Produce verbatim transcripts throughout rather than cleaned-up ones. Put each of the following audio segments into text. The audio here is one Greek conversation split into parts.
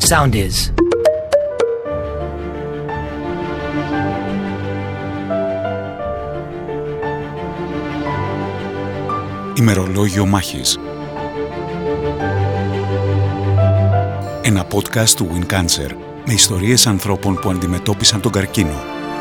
Sound is. Ημερολόγιο μάχης. Ένα podcast του Win Cancer με ιστορίες ανθρώπων που αντιμετώπισαν τον καρκίνο.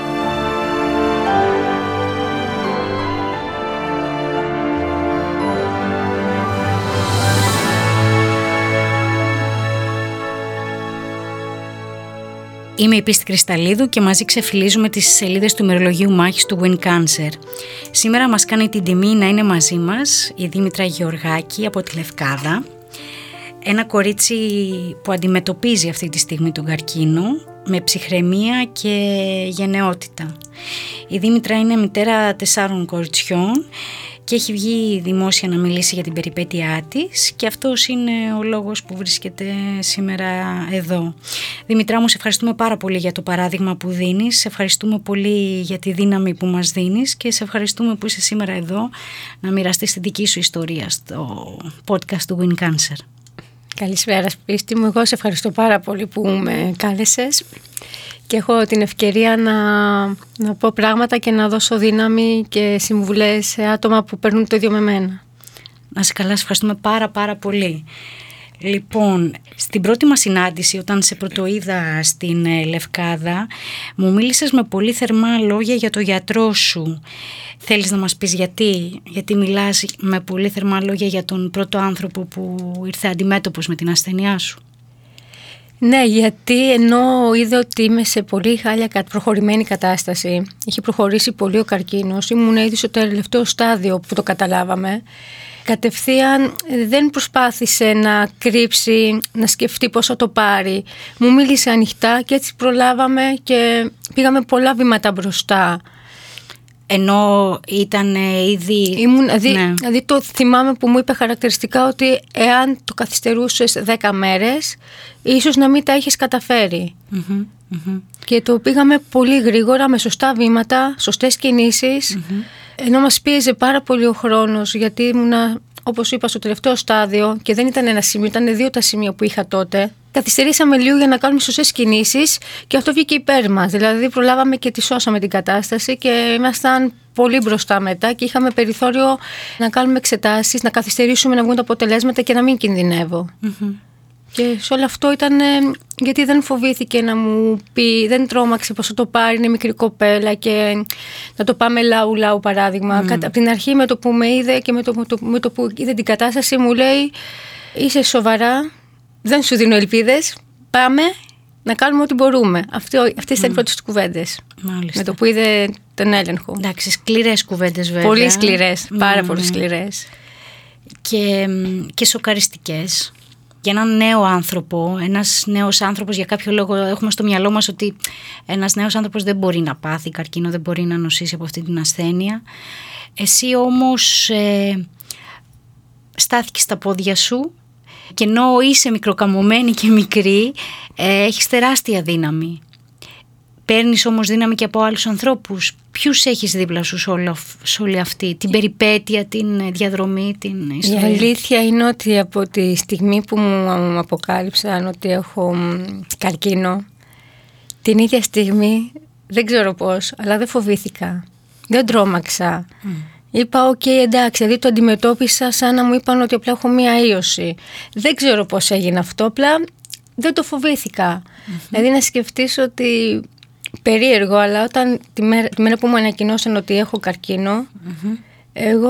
Είμαι η Πίστη Κρυσταλλίδου και μαζί ξεφυλίζουμε τις σελίδες του ημερολογίου μάχης του Win Cancer. Σήμερα μας κάνει την τιμή να είναι μαζί μας η Δήμητρα Γεωργάκη από τη Λευκάδα. Ένα κορίτσι που αντιμετωπίζει αυτή τη στιγμή τον καρκίνο με ψυχραιμία και γενναιότητα. Η Δήμητρα είναι μητέρα τεσσάρων κοριτσιών και έχει βγει δημόσια να μιλήσει για την περιπέτειά της και αυτός είναι ο λόγος που βρίσκεται σήμερα εδώ. Δήμητρά μου, σε ευχαριστούμε πάρα πολύ για το παράδειγμα που δίνεις, σε ευχαριστούμε πολύ για τη δύναμη που μας δίνεις και σε ευχαριστούμε που είσαι σήμερα εδώ να μοιραστείς τη δική σου ιστορία στο podcast του Win Cancer. Καλησπέρα Πίστη μου, εγώ σε ευχαριστώ πάρα πολύ που με κάλεσες και έχω την ευκαιρία να, να πω πράγματα και να δώσω δύναμη και συμβουλές σε άτομα που παίρνουν το ίδιο με μένα. Να σε καλά, σε ευχαριστούμε πάρα πάρα πολύ. Λοιπόν, στην πρώτη μας συνάντηση όταν σε πρωτοείδα στην Λευκάδα μου μίλησες με πολύ θερμά λόγια για το γιατρό σου. Θέλεις να μας πεις γιατί, γιατί μιλάς με πολύ θερμά λόγια για τον πρώτο άνθρωπο που ήρθε αντιμέτωπος με την ασθένειά σου? Ναι, γιατί ενώ είδε ότι είμαι σε πολύ χάλια προχωρημένη κατάσταση, είχε προχωρήσει πολύ ο καρκίνος, ήμουν ήδη στο τελευταίο στάδιο που το καταλάβαμε, κατευθείαν δεν προσπάθησε να κρύψει, να σκεφτεί πώς θα το πάρει. Μου μίλησε ανοιχτά και έτσι προλάβαμε και πήγαμε πολλά βήματα μπροστά. Ενώ ήταν ήδη... Ήμουν, δηλαδή, ναι. δηλαδή το θυμάμαι που μου είπε χαρακτηριστικά ότι εάν το καθυστερούσες δέκα μέρες, ίσως να μην τα είχες καταφέρει. Mm-hmm, mm-hmm. Και το πήγαμε πολύ γρήγορα, με σωστά βήματα, σωστές κινήσεις, mm-hmm. ενώ μας πίεζε πάρα πολύ ο χρόνος, γιατί ήμουνα, όπως είπα, στο τελευταίο στάδιο και δεν ήταν ένα σημείο, ήταν δύο τα σημεία που είχα τότε. Καθυστερήσαμε λίγο για να κάνουμε σωστές κινήσεις και αυτό βγήκε υπέρ μας. Δηλαδή προλάβαμε και τη σώσαμε την κατάσταση και ήμασταν πολύ μπροστά μετά και είχαμε περιθώριο να κάνουμε εξετάσεις, να καθυστερήσουμε να βγουν τα αποτελέσματα και να μην κινδυνεύω. Mm-hmm. Και σε όλο αυτό ήταν γιατί δεν φοβήθηκε να μου πει, δεν τρόμαξε πως θα το πάρει, είναι μικρή κοπέλα και να το πάμε λαού λαού παράδειγμα. Mm. Από την αρχή με το που με είδε και με το, με, το, με το που είδε την κατάσταση μου λέει είσαι σοβαρά, δεν σου δίνω ελπίδες, πάμε να κάνουμε ό,τι μπορούμε. Αυτό, αυτές ήταν mm. οι πρώτες κουβέντες. Μάλιστα. Με το που είδε τον έλεγχο. Εντάξει, σκληρές κουβέντες βέβαια. Πολύ σκληρές, πάρα mm. πολύ σκληρές. Και, και σοκαριστικές. Για έναν νέο άνθρωπο, ένας νέος άνθρωπος, για κάποιο λόγο έχουμε στο μυαλό μας ότι ένας νέος άνθρωπος δεν μπορεί να πάθει καρκίνο, δεν μπορεί να νοσήσει από αυτή την ασθένεια. Εσύ όμως ε, στάθηκες στα πόδια σου και ενώ είσαι μικροκαμωμένη και μικρή, ε, έχεις τεράστια δύναμη. Παίρνεις όμως δύναμη και από άλλους ανθρώπους. Ποιους έχεις δίπλα σου σε, όλο, σε όλη αυτή την περιπέτεια, την διαδρομή, την ιστορία? Η αλήθεια είναι ότι από τη στιγμή που μου αποκάλυψαν ότι έχω καρκίνο, την ίδια στιγμή, δεν ξέρω πώς, αλλά δεν φοβήθηκα. Δεν τρόμαξα. Mm. Είπα, οκ, okay, εντάξει, δηλαδή το αντιμετώπισα σαν να μου είπαν ότι απλά έχω μία ίωση. Δεν ξέρω πώς έγινε αυτό, απλά δεν το φοβήθηκα. Mm-hmm. Δηλαδή να σκεφτείς ότι... περίεργο, αλλά όταν τη μέρα, τη μέρα που μου ανακοινώσαν ότι έχω καρκίνο, mm-hmm. εγώ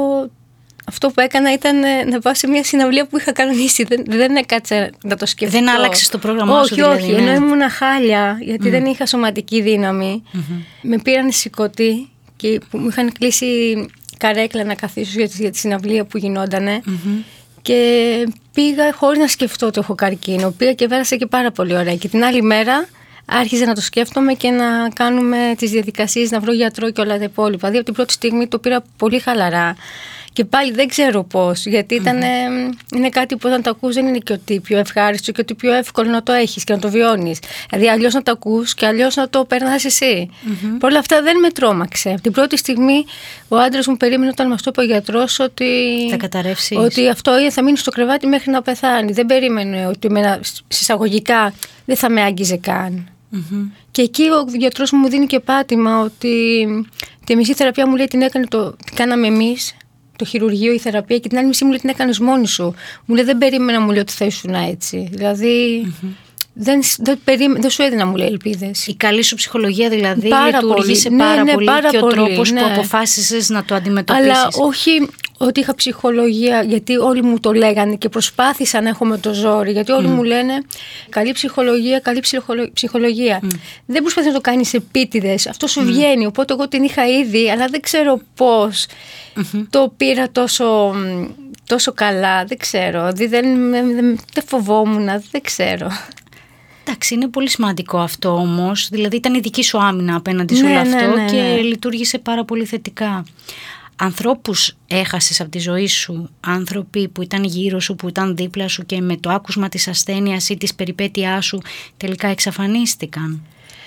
αυτό που έκανα ήταν να πάω σε μια συναυλία που είχα κανονίσει. Δεν, δεν έκατσα να το σκεφτώ. Δεν άλλαξες το πρόγραμμά σου? Όχι, δηλαδή, όχι. Ναι. Ενώ ήμουν χάλια, γιατί mm. δεν είχα σωματική δύναμη. Mm-hmm. Με πήραν σηκωτή και που μου είχαν κλείσει καρέκλα να καθίσω για τη, για τη συναυλία που γινότανε. Mm-hmm. Και πήγα χωρίς να σκεφτώ ότι έχω καρκίνο. Πήγα και πέρασα και πάρα πολύ ωραία. Και την άλλη μέρα άρχιζα να το σκέφτομαι και να κάνουμε τις διαδικασίες, να βρω γιατρό και όλα τα υπόλοιπα. Δηλαδή από την πρώτη στιγμή το πήρα πολύ χαλαρά Και πάλι δεν ξέρω πώς, γιατί ήταν, mm-hmm. είναι κάτι που όταν το ακούς δεν είναι και ότι πιο ευχάριστο και ότι πιο εύκολο να το έχεις και να το βιώνεις. Δηλαδή αλλιώς να το ακούς και αλλιώς να το περνάς εσύ. Mm-hmm. Παρ' όλα αυτά δεν με τρόμαξε. Την πρώτη στιγμή ο άντρας μου περίμενε όταν μας το είπε ο γιατρός ότι θα καταρρεύσεις. Ότι αυτό θα μείνει στο κρεβάτι μέχρι να πεθάνει. Δεν περίμενε ότι με, συσσαγωγικά δεν θα με άγγιζε καν. Mm-hmm. Και εκεί ο γιατρός μου δίνει και πάτημα ότι τη μισή θεραπεία μου λέει την έκανε το, την κάναμε εμείς, το χειρουργείο, η θεραπεία, και την άλλη μισή μου λέει την έκανες μόνη σου. Μου λέει δεν περίμενα, μου λέει ότι θα ήσουν έτσι. Δηλαδή mm-hmm. δεν, δεν, περίμενε, δεν σου έδινα, μου λέει, ελπίδες. Η καλή σου ψυχολογία δηλαδή πάρα λειτουργήσε πολύ. πάρα ναι, πολύ ναι, πάρα και ο πολύ, τρόπος ναι. που αποφάσισες να το αντιμετωπίσεις. Αλλά όχι ότι είχα ψυχολογία, γιατί όλοι μου το λέγανε και προσπάθησα να έχω με το ζόρι, γιατί όλοι mm. μου λένε καλή ψυχολογία, καλή ψυχολογία. Mm. Δεν προσπαθείς να το κάνεις επίτηδες, αυτό σου mm. βγαίνει, οπότε εγώ την είχα ήδη, αλλά δεν ξέρω πώς mm-hmm. το πήρα τόσο, τόσο καλά, δεν ξέρω, δεν, δεν, δεν, δεν φοβόμουν, δεν ξέρω. Εντάξει, είναι πολύ σημαντικό αυτό όμως, δηλαδή ήταν η δική σου άμυνα απέναντι σε ναι, όλο αυτό ναι, ναι, ναι. και λειτουργήσε πάρα πολύ θετικά. Ανθρώπους έχασες από τη ζωή σου, άνθρωποι που ήταν γύρω σου, που ήταν δίπλα σου και με το άκουσμα της ασθένειας ή της περιπέτειάς σου τελικά εξαφανίστηκαν?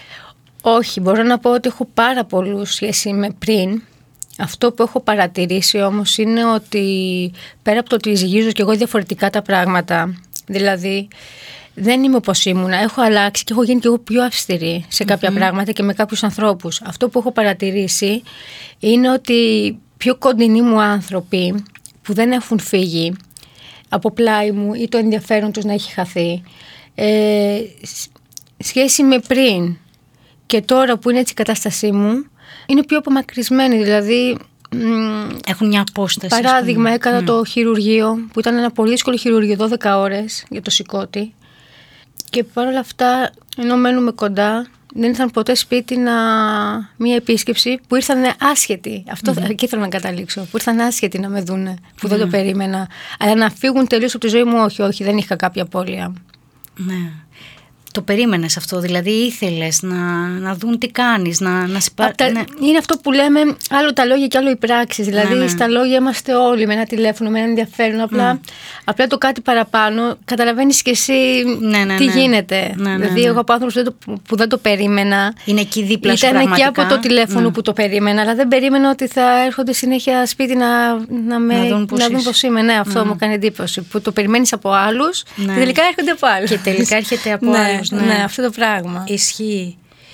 Όχι, μπορώ να πω ότι έχω πάρα πολλούς σχέση με πριν. Αυτό που έχω παρατηρήσει όμως είναι ότι πέρα από το ότι ζυγίζω και εγώ διαφορετικά τα πράγματα, δηλαδή δεν είμαι όπως ήμουνα, έχω αλλάξει και έχω γίνει και εγώ πιο αυστηρή σε κάποια mm-hmm. πράγματα και με κάποιους ανθρώπους. Αυτό που έχω παρατηρήσει είναι ότι πιο κοντινοί μου άνθρωποι που δεν έχουν φύγει από πλάι μου ή το ενδιαφέρον τους να έχει χαθεί, ε, σχέση με πριν και τώρα που είναι έτσι η κατάστασή μου, είναι πιο απομακρυσμένοι, δηλαδή έχουν μια απόσταση. Παράδειγμα, έκανα mm. το χειρουργείο που ήταν ένα πολύ δύσκολο χειρουργείο, δώδεκα ώρες για το σηκώτη, και παρόλα αυτά ενώ μένουμε κοντά δεν ήρθαν ποτέ σπίτι να... μία επίσκεψη που ήρθαν άσχετοι. Αυτό mm-hmm. εκεί ήθελα να καταλήξω. Που ήρθαν άσχετοι να με δούνε, που mm-hmm. δεν το περίμενα. Αλλά να φύγουν τελείως από τη ζωή μου, όχι, όχι, δεν είχα κάποια απώλεια. Ναι. Το περίμενες αυτό, δηλαδή ήθελες να, να δουν τι κάνεις, να, να σε πάρει. Ναι. Είναι αυτό που λέμε, άλλο τα λόγια και άλλο οι πράξεις. Δηλαδή, ναι, ναι. στα λόγια είμαστε όλοι με ένα τηλέφωνο, με ένα ενδιαφέρον. Απλά, mm. απλά το κάτι παραπάνω, καταλαβαίνεις και εσύ ναι, ναι, τι ναι. γίνεται. Ναι, ναι, δηλαδή, ναι. εγώ από άνθρωπος που, που δεν το περίμενα. Είναι εκεί δίπλα σου πραγματικά. Ήταν και από το τηλέφωνο mm. που το περίμενα, αλλά δεν περίμενα ότι θα έρχονται συνέχεια σπίτι να, να, με, να δουν πώς είμαι. Ναι, αυτό mm. μου κάνει εντύπωση. Που το περιμένεις από άλλους ναι. και τελικά έρχονται από άλλους. Και τελικά έρχεται από ναι, άλλους. Ναι. Ναι, αυτό το πράγμα. Ισχύει.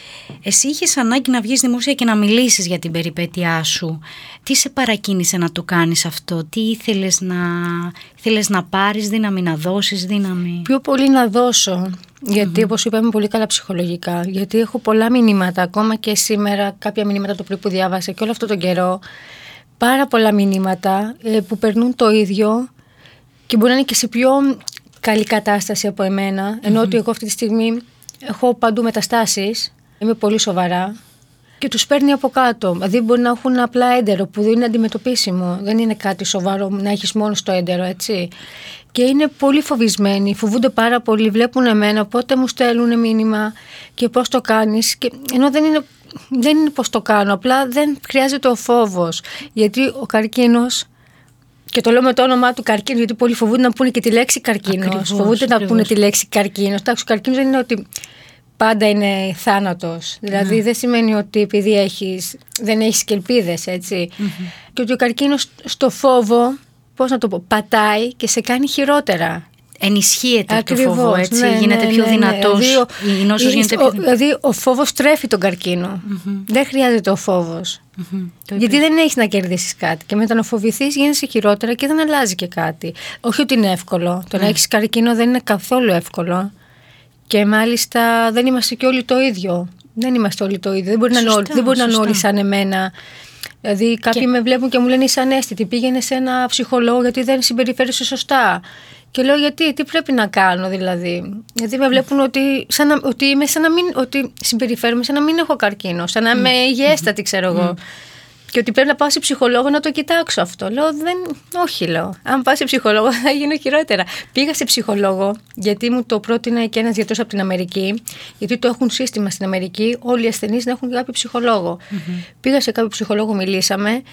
Εσύ είχες ανάγκη να βγεις δημόσια και να μιλήσεις για την περιπέτειά σου. Τι σε παρακίνησε να το κάνεις αυτό? Τι ήθελες να, ήθελες να πάρεις δύναμη, να δώσεις δύναμη? Πιο πολύ να δώσω. Γιατί mm-hmm. όπως είπα είμαι πολύ καλά ψυχολογικά. Γιατί έχω πολλά μηνύματα. Ακόμα και σήμερα κάποια μηνύματα το πρωί που διάβασα και όλο αυτό τον καιρό. Πάρα πολλά μηνύματα ε, που περνούν το ίδιο και μπορεί να είναι και σε πιο καλή κατάσταση από εμένα. Ενώ mm-hmm. ότι εγώ αυτή τη στιγμή έχω παντού μεταστάσεις. Είμαι πολύ σοβαρά και τους παίρνει από κάτω. Δηλαδή μπορεί να έχουν απλά έντερο που είναι αντιμετωπίσιμο. Δεν είναι κάτι σοβαρό να έχεις μόνο στο έντερο, έτσι. Και είναι πολύ φοβισμένοι, φοβούνται πάρα πολύ, βλέπουν εμένα, πότε μου στέλνουν μήνυμα και πώς το κάνεις. Και, ενώ δεν είναι, δεν είναι πώς το κάνω, απλά δεν χρειάζεται ο φόβος. Γιατί ο καρκίνος, και το λέω με το όνομά του καρκίνο, γιατί πολλοί φοβούνται να πούνε και τη λέξη καρκίνος. Ακριβώς, φοβούνται ακριβώς. να πούνε τη λέξη καρκίνος. Εντάξει, ο καρκίνος δεν είναι ότι πάντα είναι θάνατος. Δηλαδή mm. δεν σημαίνει ότι επειδή έχεις, δεν έχεις και ελπίδες, έτσι. Mm-hmm. Και ότι ο καρκίνος στο φόβο, πώς να το πω, πατάει και σε κάνει χειρότερα. Ενισχύεται Ακριβώς, το φόβο, έτσι, ναι, γίνεται ναι, πιο ναι, δυνατός. Δηλαδή, ο, η νόσος γίνεται πιο... δηλαδή ο φόβος τρέφει τον καρκίνο. Mm-hmm. Δεν χρειάζεται ο φόβος. Mm-hmm. Γιατί δεν έχεις να κερδίσεις κάτι. Και μετά να φοβηθείς γίνεσαι χειρότερα και δεν αλλάζει και κάτι. Όχι ότι είναι εύκολο. Το mm. να έχεις καρκίνο δεν είναι καθόλου εύκολο. Και μάλιστα δεν είμαστε και όλοι το ίδιο. Δεν είμαστε όλοι το ίδιο. Δεν μπορεί, σωστά, να, όλοι, δεν μπορεί να είναι όλοι σαν εμένα. Δηλαδή κάποιοι και... με βλέπουν και μου λένε είσαι ανέστητη. Πήγαινε σε ένα ψυχολόγο γιατί δεν συμπεριφέρεσαι σωστά. Και λέω γιατί, τι πρέπει να κάνω δηλαδή. Γιατί με βλέπουν ότι, σαν να, ότι είμαι σαν να μην, ότι συμπεριφέρομαι σαν να μην έχω καρκίνο. Σαν να είμαι mm. υγιέστατη, ξέρω mm. εγώ. Και ότι πρέπει να πάω σε ψυχολόγο να το κοιτάξω αυτό. Λέω, δεν, όχι, λέω. Αν πάω σε ψυχολόγο θα γίνω χειρότερα. Πήγα σε ψυχολόγο, γιατί μου το πρότεινε και ένας γιατρός από την Αμερική, γιατί το έχουν σύστημα στην Αμερική, όλοι οι ασθενείς να έχουν κάποιο ψυχολόγο. Mm-hmm. Πήγα σε κάποιο ψυχολόγο, μιλήσαμε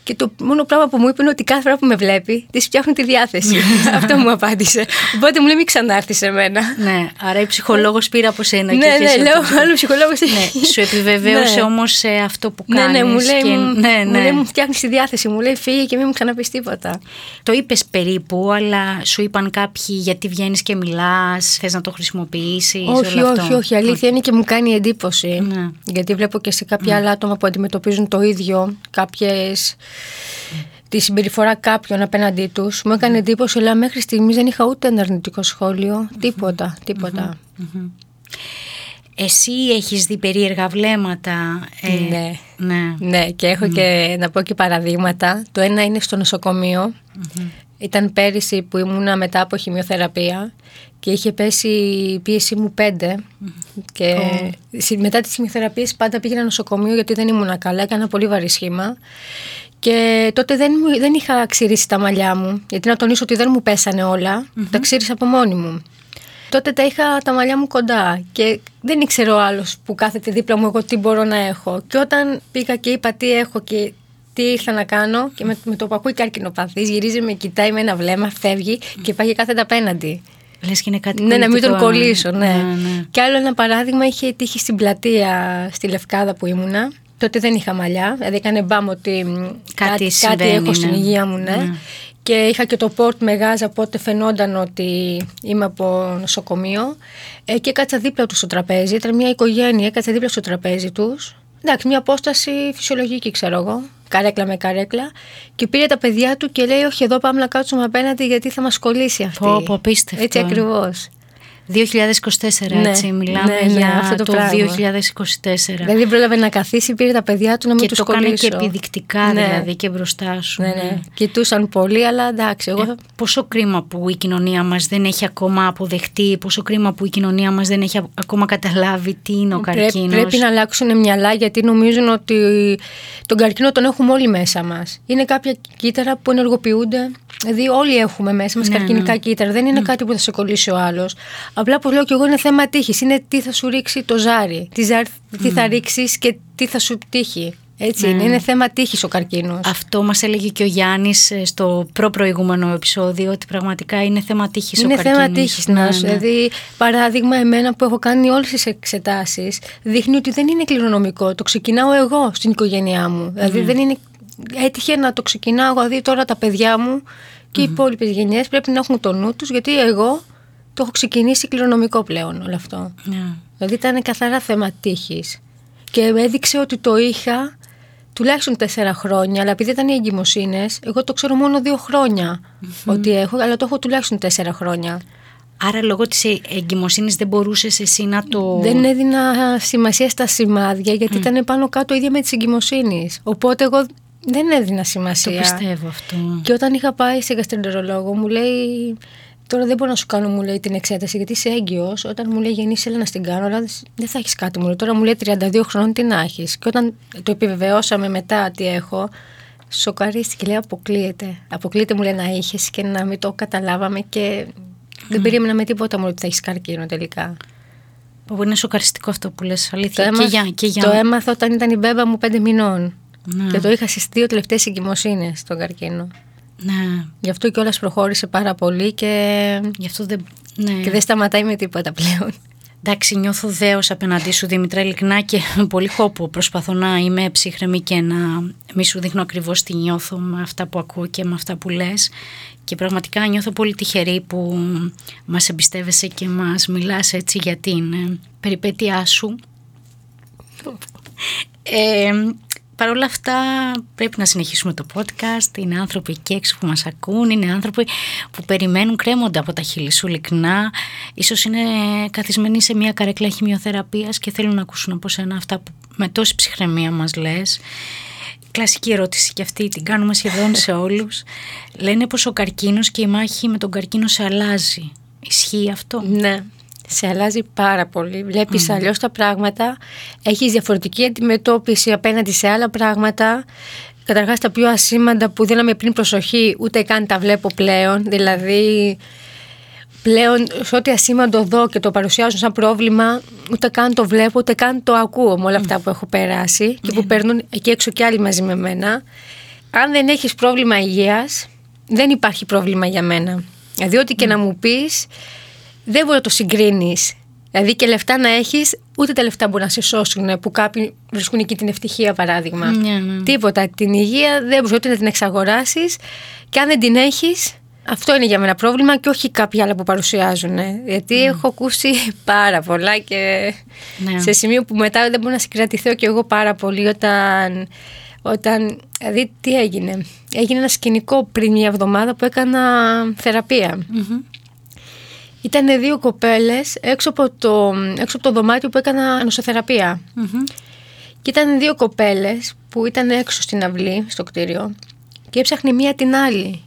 Και το μόνο πράγμα που μου είπε είναι ότι κάθε φορά που με βλέπει, της φτιάχνουν τη διάθεση. Αυτό μου απάντησε. Οπότε μου λέει μην ξανάρθει σε μένα. Ναι, άρα η ψυχολόγος πήρε από σένα. Ναι, και ναι, σε λέω άλλο ψυχολόγος. Ναι, σου επιβεβαίωσε ναι. όμως αυτό που Ναι, κάνεις. ναι, μου λέει, και... μου, ναι, ναι. μου, λέει, μου φτιάχνεις τη διάθεση. Μου λέει φύγε και μην μου ξαναπείς τίποτα. Το είπες περίπου, αλλά σου είπαν κάποιοι γιατί βγαίνεις και μιλάς, θες να το χρησιμοποιήσεις? Όχι, όλο όχι, αυτό. όχι. Αλήθεια okay. είναι και μου κάνει εντύπωση. Ναι. Γιατί βλέπω και σε κάποια Ναι. άλλα άτομα που αντιμετωπίζουν το ίδιο, κάποιες. Τη συμπεριφορά κάποιων απέναντί τους. Μου έκανε εντύπωση, αλλά μέχρι στιγμής δεν είχα ούτε ένα αρνητικό σχόλιο. Τίποτα, τίποτα. Mm-hmm. Εσύ έχεις δει περίεργα βλέμματα? Ε, ναι. ναι. Ναι, και έχω mm. και να πω και παραδείγματα. Το ένα είναι στο νοσοκομείο. Mm-hmm. Ήταν πέρυσι που ήμουνα μετά από χημειοθεραπεία και είχε πέσει η πίεση μου πέντε. Mm-hmm. Και oh. μετά τις χημειοθεραπείες πάντα πήγαινα νοσοκομείο γιατί δεν ήμουνα καλά, έκανα πολύ βαρύ σχήμα. Και τότε δεν, δεν είχα ξυρίσει τα μαλλιά μου, γιατί να τονίσω ότι δεν μου πέσανε όλα, mm-hmm. τα ξύρισα από μόνη μου. Τότε τα είχα τα μαλλιά μου κοντά και δεν ήξερε ο άλλος που κάθεται δίπλα μου εγώ τι μπορώ να έχω. Και όταν πήγα και είπα τι έχω και τι ήρθα να κάνω, και με, με το που ακούει καρκινοπαθής, γυρίζει, με κοιτάει με ένα βλέμμα, φεύγει και πάει και κάθεται απέναντι. Λες και είναι κάτι ναι, να μην τον κολλήσω, ναι. ναι, ναι. Και άλλο ένα παράδειγμα είχε τύχει στην πλατεία στη Λευκάδα που ήμουνα. Τότε δεν είχα μαλλιά, δηλαδή έκανε μπάμ ότι κάτι, κάτι, κάτι έχω ναι. στην υγεία μου, ναι. ναι. Και είχα και το πόρτ με γάζα, οπότε φαινόταν ότι είμαι από νοσοκομείο. Ε, και έκατσα δίπλα του στο τραπέζι, ήταν μια οικογένεια, έκατσα δίπλα στο τραπέζι τους. Εντάξει, μια απόσταση φυσιολογική, ξέρω εγώ, καρέκλα με καρέκλα. Και πήρε τα παιδιά του και λέει: όχι, εδώ πάμε να κάτσουμε απέναντι, γιατί θα μας κολλήσει αυτή. Πω, πω, απίστευτο. Έτσι ακριβώς. δύο χιλιάδες είκοσι τέσσερα, ναι, έτσι, μιλάμε ναι, ναι, για αυτό το, το δύο χιλιάδες είκοσι τέσσερα. Δηλαδή πρόλαβε να καθίσει, πήρε τα παιδιά του να μην και τους το κολλήσω. Και το κάνει και επιδεικτικά, ναι. δηλαδή, και μπροστά σου. Ναι, ναι. Κοιτούσαν πολύ, αλλά εντάξει. Εγώ... Ε, πόσο κρίμα που η κοινωνία μας δεν έχει ακόμα αποδεχτεί, πόσο κρίμα που η κοινωνία μας δεν έχει ακόμα καταλάβει τι είναι ο καρκίνος. Πρέπει, πρέπει να αλλάξουν μυαλά, γιατί νομίζουν ότι τον καρκίνο τον έχουμε όλοι μέσα μας. Είναι κάποια κύτταρα που ενεργοποιούνται. Δηλαδή, όλοι έχουμε μέσα μας ναι, καρκινικά ναι. κύτταρα. Δεν είναι mm. κάτι που θα σε κολλήσει ο άλλος. Απλά που λέω και εγώ είναι θέμα τύχης. Είναι τι θα σου ρίξει το ζάρι, τι, ζάρι, mm. τι θα ρίξεις και τι θα σου τύχει. Έτσι mm. είναι. Είναι θέμα τύχης ο καρκίνος. Αυτό μας έλεγε και ο Γιάννης στο προ-προηγούμενο επεισόδιο, ότι πραγματικά είναι θέμα τύχης είναι ο καρκίνος. Είναι θέμα τύχης. Ναι, ναι. Δηλαδή, παράδειγμα, εμένα που έχω κάνει όλες τις εξετάσεις, δείχνει ότι δεν είναι κληρονομικό. Το ξεκινάω εγώ στην οικογένειά μου. Mm. Δηλαδή, δεν είναι. Έτυχε να το ξεκινάω, δηλαδή τώρα τα παιδιά μου και mm-hmm. οι υπόλοιπες γενιές πρέπει να έχουν το νου τους, γιατί εγώ το έχω ξεκινήσει κληρονομικό πλέον όλο αυτό. Yeah. Δηλαδή ήταν καθαρά θέμα τύχης. Και έδειξε ότι το είχα τουλάχιστον τέσσερα χρόνια, αλλά επειδή ήταν οι εγκυμοσύνες, εγώ το ξέρω μόνο δύο χρόνια mm-hmm. ότι έχω, αλλά το έχω τουλάχιστον τέσσερα χρόνια. Άρα λόγω της εγκυμοσύνης δεν μπορούσες εσύ να το... Δεν έδινα σημασία στα σημάδια, γιατί mm. ήταν πάνω κάτω ίδια με τις εγκυμοσύνης. Οπότε εγώ δεν έδινα σημασία. Το πιστεύω αυτό. Και όταν είχα πάει σε γαστρεντερολόγο, μου λέει, τώρα δεν μπορώ να σου κάνω, μου λέει, την εξέταση, γιατί είσαι έγκυος. Όταν μου λέει γεννήσεις, έλα να στην κάνω, αλλά δεν θα έχεις κάτι, μου λέει. Τώρα μου λέει τριάντα δύο χρόνων, τι να έχεις. Και όταν το επιβεβαιώσαμε μετά τι έχω, σοκαρίστηκε, λέει, αποκλείεται. Αποκλείεται, μου λέει, να είχες και να μην το καταλάβαμε και... Δεν περίμενα με τίποτα μου ότι θα έχεις καρκίνο τελικά. Που είναι σοκαριστικό αυτό που λες, αλήθεια. Το, και έμαθ, για, και για... το έμαθα όταν ήταν η μπέμπα μου πέντε μηνών. Ναι. Και το είχα στις δύο τελευταίες εγκυμοσύνες τον καρκίνο. Ναι. Γι' αυτό κιόλας προχώρησε πάρα πολύ και, Γι αυτό δεν... Ναι. και δεν σταματάει με τίποτα πλέον. Εντάξει, νιώθω δέος απέναντί σου, Δήμητρα, ειλικρινά, και πολύ χώπο. Προσπαθώ να είμαι ψύχρεμη και να μη σου δείχνω ακριβώς τι νιώθω με αυτά που ακούω και με αυτά που λες. Και πραγματικά νιώθω πολύ τυχερή που μας εμπιστεύεσαι και μας μιλάς έτσι για την ε, περιπέτειά σου. Ε, Παρ' όλα αυτά πρέπει να συνεχίσουμε το podcast. Είναι άνθρωποι εκεί έξω που μας ακούν, είναι άνθρωποι που περιμένουν, κρέμονται από τα χείλη σου ειλικρινά. Ίσως είναι καθισμένοι σε μια καρέκλα χημειοθεραπείας και θέλουν να ακούσουν από σένα αυτά που με τόση ψυχραιμία μας λες. Κλασική ερώτηση και αυτή, την κάνουμε σχεδόν σε όλους. Λένε πως ο καρκίνος και η μάχη με τον καρκίνο σε αλλάζει. Ισχύει αυτό? Ναι. Σε αλλάζει πάρα πολύ. Βλέπεις mm. αλλιώς τα πράγματα. Έχεις διαφορετική αντιμετώπιση απέναντι σε άλλα πράγματα. Καταρχάς τα πιο ασήμαντα που δίναμε πριν προσοχή, ούτε καν τα βλέπω πλέον. Δηλαδή, πλέον σε ό,τι ασήμαντο δω και το παρουσιάζουν σαν πρόβλημα, ούτε καν το βλέπω, ούτε καν το ακούω με όλα αυτά που έχω περάσει και που παίρνουν εκεί έξω κι άλλοι μαζί με μένα. αν δεν έχεις πρόβλημα υγείας, δεν υπάρχει πρόβλημα για μένα. Δηλαδή ό,τι και mm. να μου πεις, δεν μπορεί να το συγκρίνεις. Δηλαδή και λεφτά να έχεις, ούτε τα λεφτά μπορεί να σε σώσουν, που κάποιοι βρίσκουν εκεί την ευτυχία, παράδειγμα. Mm. Τίποτα. Την υγεία δεν μπορεί ούτε να την εξαγοράσεις, και αν δεν την έχεις, αυτό είναι για μένα πρόβλημα και όχι κάποια άλλα που παρουσιάζουν. Γιατί mm. έχω ακούσει πάρα πολλά και ναι. σε σημείο που μετά δεν μπορώ να συγκρατηθώ κι εγώ πάρα πολύ όταν, όταν... Δηλαδή τι έγινε. Έγινε ένα σκηνικό πριν μια εβδομάδα που έκανα θεραπεία. Mm-hmm. Ήταν δύο κοπέλες έξω από το, έξω από το δωμάτιο που έκανα νοσοθεραπεία. Mm-hmm. Και ήταν δύο κοπέλες που ήταν έξω στην αυλή, στο κτίριο, και έψαχνε μία την άλλη.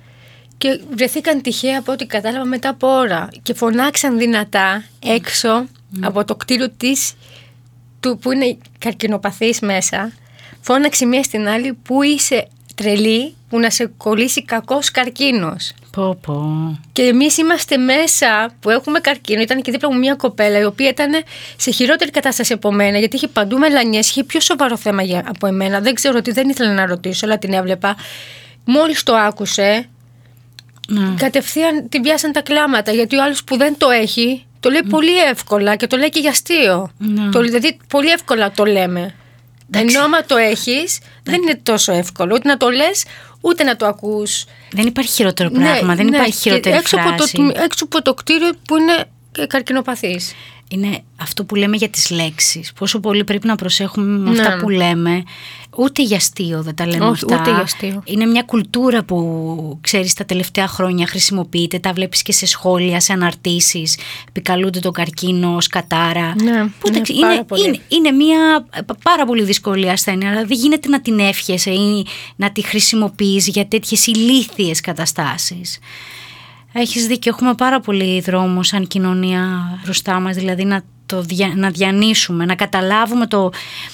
Και βρεθήκαν τυχαία, από ό,τι κατάλαβα, μετά από ώρα. Και φωνάξαν δυνατά έξω mm. από το κτίριο της, του, που είναι καρκινοπαθής μέσα. Φώναξε μία στην άλλη, που είσαι τρελή, που να σε κολλήσει κακός καρκίνος. Πω, πω. Και εμείς είμαστε μέσα που έχουμε καρκίνο. Ήταν και δίπλα μου μια κοπέλα, η οποία ήταν σε χειρότερη κατάσταση από μένα, γιατί είχε παντού μελανιές, είχε πιο σοβαρό θέμα από εμένα. Δεν ξέρω τι, δεν ήθελα να ρωτήσω, αλλά την έβλεπα. Μόλις το άκουσε, ναι. κατευθείαν την πιάσαν τα κλάματα, γιατί ο άλλος που δεν το έχει, το λέει mm. πολύ εύκολα και το λέει και για αστείο. Ναι. Το, δηλαδή, πολύ εύκολα το λέμε. Ενώ άμα το έχεις, δεν είναι τόσο εύκολο ούτε να το λες, ούτε να το ακούς. Δεν υπάρχει χειρότερο πράγμα, ναι, δεν ναι, υπάρχει χειρότερη έξω φράση. Από το, έξω από το κτίριο που είναι καρκινοπαθής. Είναι αυτό που λέμε για τις λέξεις. Πόσο πολύ πρέπει να προσέχουμε με ναι. αυτά που λέμε. Ούτε για αστείο δεν τα λέμε. Όχι, αυτά. Ούτε για αστείο. Είναι μια κουλτούρα που, ξέρεις, τα τελευταία χρόνια χρησιμοποιείται. Τα βλέπεις και σε σχόλια, σε αναρτήσεις. Επικαλούνται τον καρκίνο ως κατάρα. Ναι, που είναι, είναι, πάρα πολύ. είναι, είναι μια πάρα πολύ δύσκολη ασθένεια. Αλλά δεν γίνεται να την εύχεσαι ή να τη χρησιμοποιείς για τέτοιες ηλίθιες καταστάσεις. Έχεις δίκιο, έχουμε πάρα πολύ δρόμο σαν κοινωνία μπροστά μας, δηλαδή να, το δια, να διανύσουμε, να καταλάβουμε το,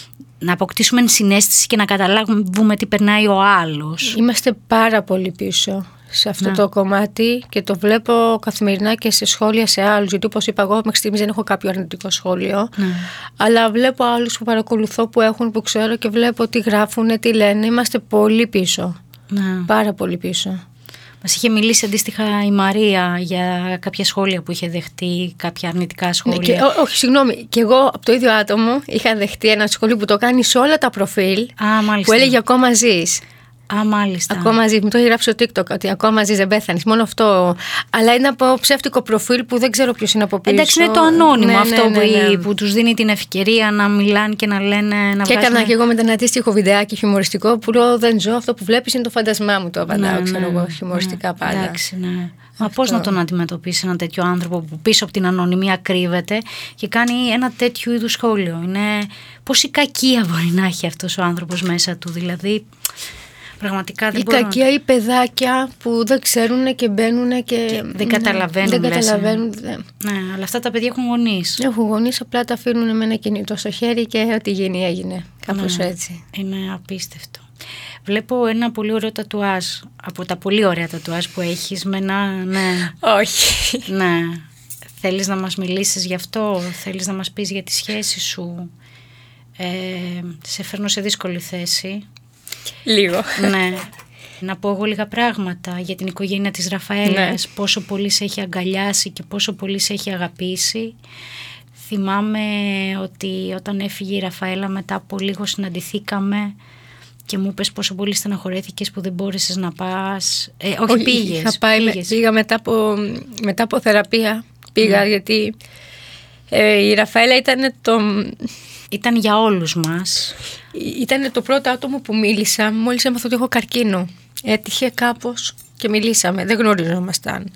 να αποκτήσουμε συναίσθηση και να καταλάβουμε τι περνάει ο άλλος. Είμαστε πάρα πολύ πίσω σε αυτό να. το κομμάτι και το βλέπω καθημερινά και σε σχόλια σε άλλους, γιατί όπως είπα εγώ μέχρι στιγμής δεν έχω κάποιο αρνητικό σχόλιο, να. αλλά βλέπω άλλους που παρακολουθώ, που έχουν, που ξέρω και βλέπω τι γράφουν, τι λένε. Είμαστε πολύ πίσω, να. πάρα πολύ πίσω. Μας είχε μιλήσει αντίστοιχα η Μαρία για κάποια σχόλια που είχε δεχτεί, κάποια αρνητικά σχόλια. Ναι, και, ό, όχι, συγγνώμη. Και εγώ από το ίδιο άτομο είχα δεχτεί ένα σχόλιο που το κάνει σε όλα τα προφίλ. Α, που έλεγε ακόμα ζεις. Α, μάλιστα. Ακόμα ζεις. Μου το έχει γράψει στο TikTok ότι ακόμα ζεις, δεν πέθανες. Μόνο αυτό. Αλλά είναι από ψεύτικο προφίλ που δεν ξέρω ποιος είναι από πίσω. Εντάξει, είναι το ανώνυμο, ναι, αυτό ναι, ναι, ναι, ναι. που, που τους δίνει την ευκαιρία να μιλάνε και να λένε. Να και βγάζουν... έκανα και εγώ με ένα αντίστοιχο βιντεάκι χιουμοριστικό που λέω δεν ζω. Αυτό που βλέπεις είναι το φαντασμά μου. Το απαντάω, ναι, ξέρω ναι, εγώ, χιουμοριστικά ναι, πάντα. Εντάξει, ναι. Μα πώς να τον αντιμετωπίσει ένα τέτοιο άνθρωπο που πίσω από την ανωνυμία κρύβεται και κάνει ένα τέτοιο είδους σχόλιο? Είναι πόση κακία μπορεί να έχει αυτός ο άνθρωπος μέσα του, δηλαδή. Πραγματικά δεν η κακία να... ή παιδάκια που δεν ξέρουν και μπαίνουν και, και δεν καταλαβαίνουν. Δεν καταλαβαίνουν. Ναι, αλλά αυτά τα παιδιά έχουν γονείς. Έχουν γονείς, απλά τα αφήνουν με ένα κινητό στο χέρι και ό,τι γίνει έγινε. Κάπως ναι, έτσι. Είναι απίστευτο. Βλέπω ένα πολύ ωραίο τατουάζ, από τα πολύ ωραία τατουάζ που έχεις με ένα... Ναι. Όχι. Ναι. Θέλεις να μας μιλήσεις γι' αυτό, θέλεις να μας πεις για τη σχέση σου. Ε, σε φέρνω σε δύσκολη θέση. Λίγο. Ναι. Να πω εγώ λίγα πράγματα για την οικογένεια της Ραφαέλας, ναι. πόσο πολύ σε έχει αγκαλιάσει και πόσο πολύ σε έχει αγαπήσει. Θυμάμαι ότι όταν έφυγε η Ραφαέλα μετά από λίγο συναντηθήκαμε και μου είπες πόσο πολύ στεναχωρέθηκες που δεν μπόρεσες να πας. Ε, όχι, όχι πήγες. Είχα πάει, πήγες. Πήγα μετά από, μετά από θεραπεία. Πήγα ναι. γιατί ε, η Ραφαέλα ήταν το... Ήταν για όλους μας. Ήταν το πρώτο άτομο που μίλησα μόλις έμαθα ότι έχω καρκίνο. Έτυχε κάπως και μιλήσαμε, δεν γνωριζόμασταν.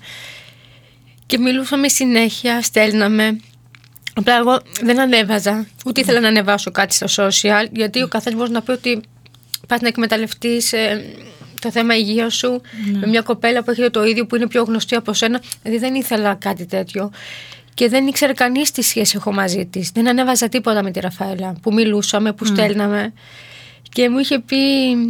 Και μιλούσαμε συνέχεια, στέλναμε. Απλά εγώ δεν ανέβαζα, ούτε ήθελα να ανεβάσω κάτι στα social, γιατί ο καθένας μπορεί να πει ότι πας να εκμεταλλευτείς ε, το θέμα υγείας σου mm. με μια κοπέλα που έχει το ίδιο, που είναι πιο γνωστή από σένα. Δηλαδή δεν ήθελα κάτι τέτοιο. Και δεν ήξερε κανείς τι σχέση έχω μαζί της. Δεν ανέβαζα τίποτα με τη Ραφαέλα. Που μιλούσαμε, που mm. στέλναμε. Και μου είχε πει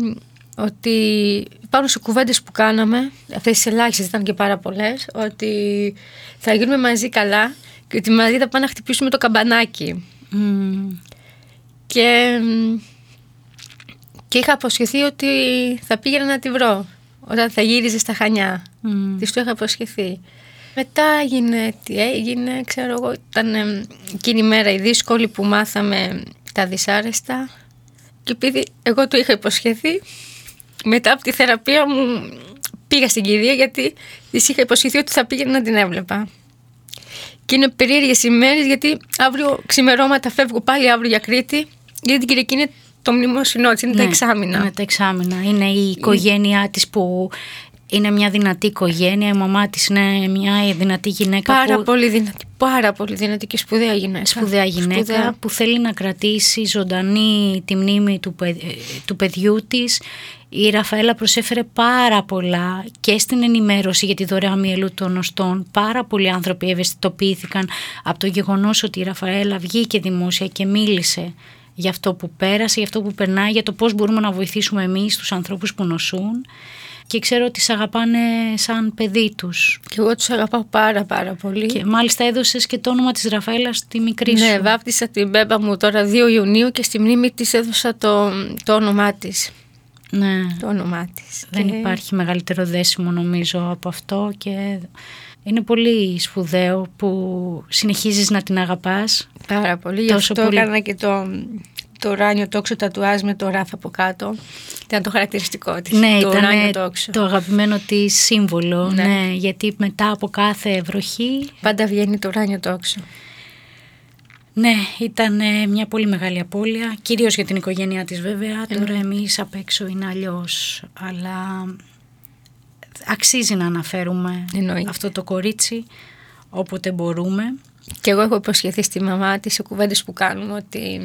ότι πάνω σε κουβέντες που κάναμε, αυτές τις ελάχιστες ήταν και πάρα πολλές, ότι θα γίνουμε μαζί καλά και ότι μαζί θα πάμε να χτυπήσουμε το καμπανάκι. Mm. Και, Και είχα αποσχεθεί ότι θα πήγαινα να τη βρω όταν θα γύριζε στα Χανιά. Mm. Της το είχα αποσχεθεί. Μετά έγινε τι έγινε, ξέρω εγώ, ήταν ε, εκείνη η μέρα η δύσκολη που μάθαμε τα δυσάρεστα και επειδή εγώ το είχα υποσχεθεί, μετά από τη θεραπεία μου πήγα στην κηδεία γιατί της είχα υποσχεθεί ότι θα πήγαινα να την έβλεπα. Και είναι περίεργες ημέρες γιατί αύριο ξημερώματα φεύγω πάλι αύριο για Κρήτη, γιατί την Κυριακή είναι το μνημόσυνό της, είναι ναι, τα εξάμηνα. Είναι τα εξάμηνα, είναι η οικογένειά η... της που... Είναι μια δυνατή οικογένεια, η μαμά της είναι μια δυνατή γυναίκα. Πάρα που... πολύ δυνατή, πάρα πολύ δυνατή και σπουδαία γυναίκα. Σπουδαία γυναίκα σπουδαία. Που θέλει να κρατήσει ζωντανή τη μνήμη του, παι... του παιδιού της. Η Ραφαέλα προσέφερε πάρα πολλά και στην ενημέρωση για τη δωρεά μυελού των οστών. Πάρα πολλοί άνθρωποι ευαισθητοποιήθηκαν από το γεγονός ότι η Ραφαέλα βγήκε δημόσια και μίλησε για αυτό που πέρασε, για αυτό που περνάει, για το πώς μπορούμε να βοηθήσουμε εμείς τους ανθρώπους που νοσούν. Και ξέρω ότι σε αγαπάνε σαν παιδί τους. Και εγώ τους αγαπάω πάρα πάρα πολύ. Και μάλιστα έδωσες και το όνομα της Ραφαέλας στη μικρή σου. Ναι, βάπτισα την μπέμπα μου τώρα δύο Ιουνίου και στη μνήμη της έδωσα το, το όνομά της. Ναι. Το όνομά της. Δεν και... υπάρχει μεγαλύτερο δέσιμο νομίζω από αυτό και είναι πολύ σπουδαίο που συνεχίζεις να την αγαπάς. Πάρα πολύ. Γι' αυτό πολύ... έκανα και το... το ουράνιο τόξο τατουάζ με το ράφ από κάτω. Ήταν το χαρακτηριστικό της. Ναι, το ήταν το αγαπημένο της σύμβολο. Ναι. Ναι, γιατί μετά από κάθε βροχή πάντα βγαίνει το ουράνιο τόξο. Ναι, ήταν μια πολύ μεγάλη απώλεια. Κυρίως για την οικογένειά της βέβαια. Mm. Τώρα εμείς απ' έξω είναι αλλιώς. Αλλά αξίζει να αναφέρουμε Εννοεί. αυτό το κορίτσι όποτε μπορούμε. Και εγώ έχω υποσχεθεί στη μαμά της σε κουβέντες που κάνουμε ότι...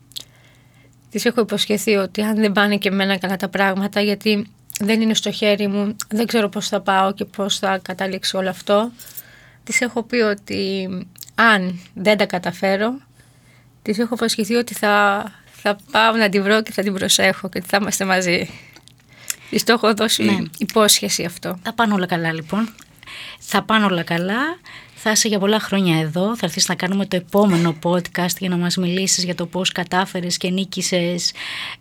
Της έχω υποσχεθεί ότι αν δεν πάνε και εμένα καλά τα πράγματα, γιατί δεν είναι στο χέρι μου, δεν ξέρω πώς θα πάω και πώς θα καταλήξει όλο αυτό. Της έχω πει ότι αν δεν τα καταφέρω, της έχω υποσχεθεί ότι θα, θα πάω να την βρω και θα την προσέχω και ότι θα είμαστε μαζί. Της το έχω δώσει ναι. υπόσχεση αυτό. Θα πάνε όλα καλά λοιπόν. Θα πάνε όλα καλά. Θα είσαι για πολλά χρόνια εδώ, θα έρθεις να κάνουμε το επόμενο podcast για να μας μιλήσεις για το πώς κατάφερες και νίκησες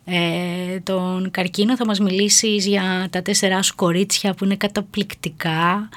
ε, τον καρκίνο. Θα μας μιλήσεις για τα τέσσερά σου κορίτσια που είναι καταπληκτικά,